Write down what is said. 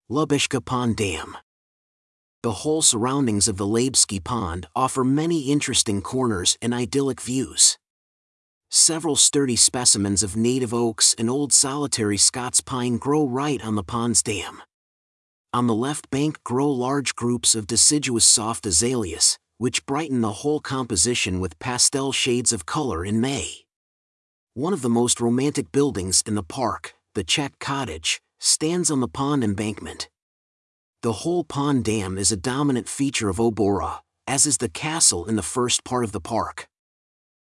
Lubeška Pond Dam. The whole surroundings of the Labski Pond offer many interesting corners and idyllic views. Several sturdy specimens of native oaks and old solitary Scots pine grow right on the pond's dam. On the left bank grow large groups of deciduous soft azaleas, which brighten the whole composition with pastel shades of color in May. One of the most romantic buildings in the park, the Czech Cottage, stands on the pond embankment. The whole pond dam is a dominant feature of Obora, as is the castle in the first part of the park.